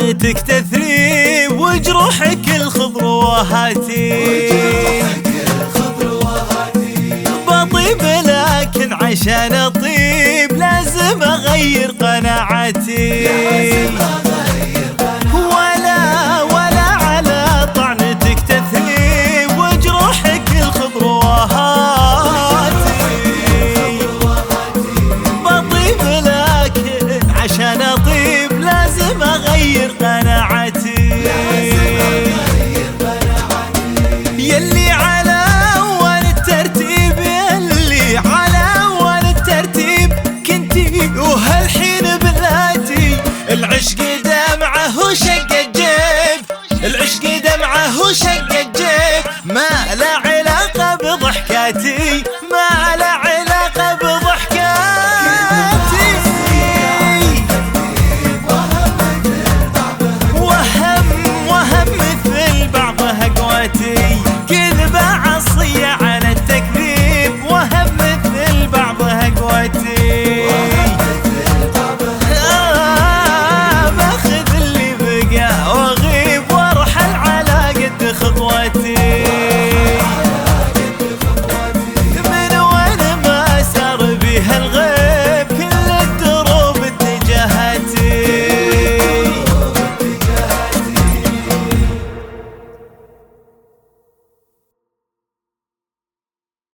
طعنتك تثريب وجروحك الخضر وهاتي. بطيب لكن عشان اطيب لازم اغير قناعتي. ولا على طعنتك تثريب وجروحك الخضر وهاتي. بطيب لكن عشان اطيب لازم اغير قناعتي. يلي على اول الترتيب، يلي على اول الترتيب كنتي وهالحين بذاتي. العشق دمعه وشق الجيب، العشق دمعه وشق الجيب، ما له علاقة بضحكاتي.